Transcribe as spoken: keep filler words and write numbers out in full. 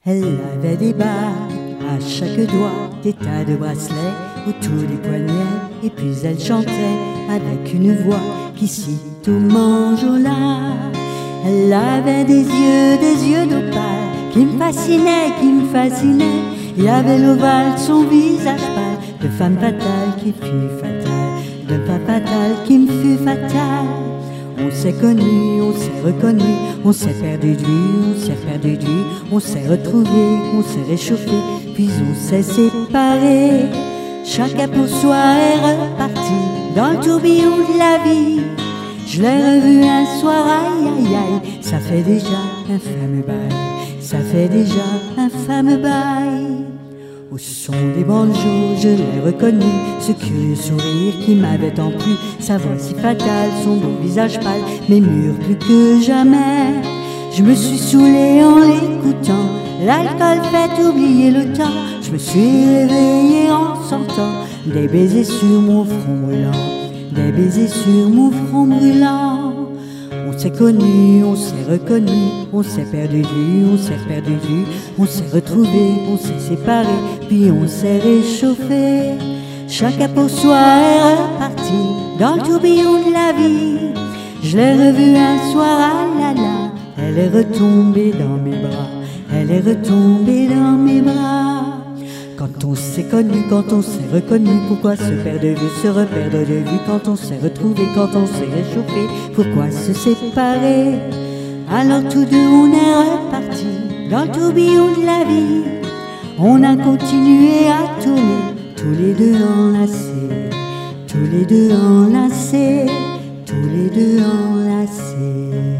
Elle avait des bagues à chaque doigt, des tas de bracelets autour des poignets, et puis elle chantait avec une voix qui sitôt m'enjôla. Elle avait des yeux, des yeux d'opale qui me fascinaient, qui me fascinaient. Il y avait l'ovale, son visage pâle, de femme fatale qui fut fatale, de femme fatale qui me fut fatale. On s'est connus, on s'est reconnus, on s'est perdu de vue, on s'est perdu de vue, on s'est retrouvés, on s'est réchauffé, puis on s'est séparés. Chacun pour soi est reparti dans le tourbillon de la vie. Je l'ai revu un soir, aïe aïe aïe, ça fait déjà un fameux bail, ça fait déjà un fameux bail. Au son des banjos, je l'ai reconnu, ce curieux sourire qui m'avait tant plu, sa voix si fatale, son beau visage pâle, mes murs plus que jamais. Je me suis saoulé en l'écoutant, l'alcool fait oublier le temps. Je me suis réveillé en sentant des baisers sur mon front brûlant, des baisers sur mon front brûlant. On s'est connus, on s'est reconnus, on s'est perdu de vue, on s'est perdu de vue, on s'est retrouvés, on s'est séparés, puis on s'est réchauffé. Chacun pour soi est reparti dans le tourbillon de la vie. Je l'ai revue un soir, ah là là, elle est retombée dans mes bras, elle est retombée dans mes bras. Quand on s'est connu, quand on s'est reconnu, pourquoi se perdre de vue, se reperdre de vue? Quand on s'est retrouvé, quand on s'est réchauffé, pourquoi se séparer? Alors tous deux on est repartis dans le tourbillon de la vie. On a continué à tourner, tous les deux enlacés, tous les deux enlacés, tous les deux enlacés.